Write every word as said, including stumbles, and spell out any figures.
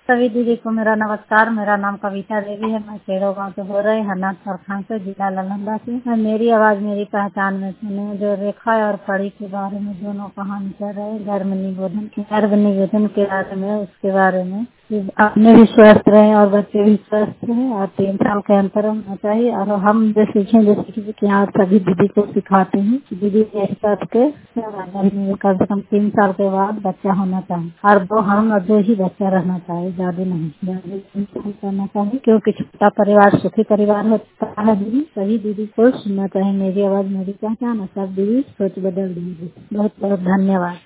सभी दीदी को मेरा नमस्कार। मेरा नाम कविता देवी है। मैं शेरों गाँव से बोल रही हूँ, हरनाथ प्रखंड से, जिला नालंदा से। मैं मेरी आवाज मेरी पहचान में सुने जो रेखा और परी के बारे में दोनों कहानी कर रहे हैं, गर्भ निरोधन गर्भ निरोधन के बारे में, उसके बारे में अपने भी स्वस्थ रहे और बच्चे भी स्वस्थ रहे और तीन साल के अंतर होना चाहिए। और हम जो सीखें जैसे कि यहाँ सभी दीदी को सिखाते हैं, दीदी के हिसाब के कम से कम तीन साल के बाद बच्चा होना चाहिए और दो हम और दो ही बच्चा रहना चाहिए, ज्यादा नहीं ज्यादा करना चाहिए, क्योंकि छोटा परिवार सुखी परिवार होता है। दीदी सभी दीदी को सुनना चाहिए। मेरी आवाज मेरी पहचान, सब दीदी सोच बदल दीजिए। बहुत बहुत धन्यवाद।